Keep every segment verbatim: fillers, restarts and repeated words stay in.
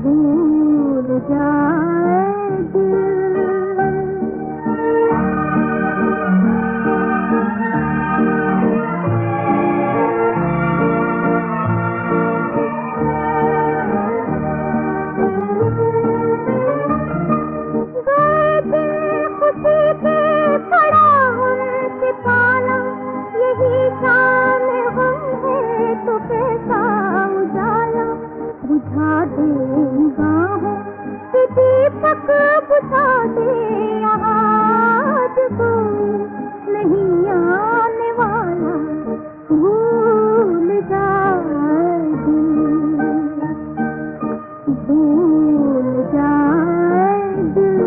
भूल जाए दिल। बुझा दे निगाहों के दीपक, बुझा दे आज कोई नहीं आने वाला, भूल जाए दिल, भूल जाए दिल।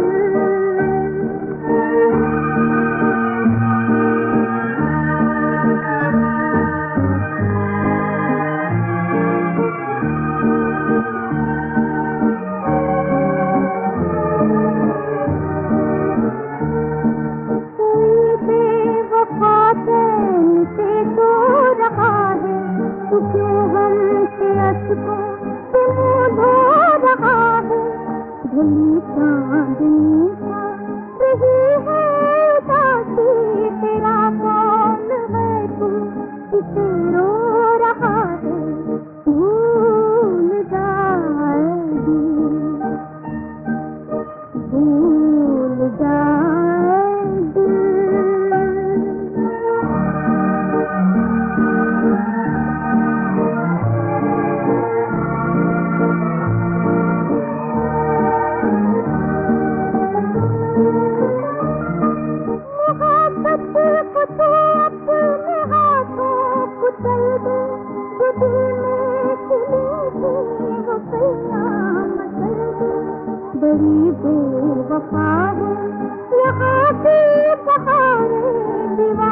तू क्यों हमसे अश्कों से मुँह धो रहा है? धुली चांदनी सा रही है उदासी, तेरा कौन है तू किसे रो रहा है? भूल जाए दिल, भूल जाए दिल। बड़ी बेवफा है यहाँ की बहारें, दीवार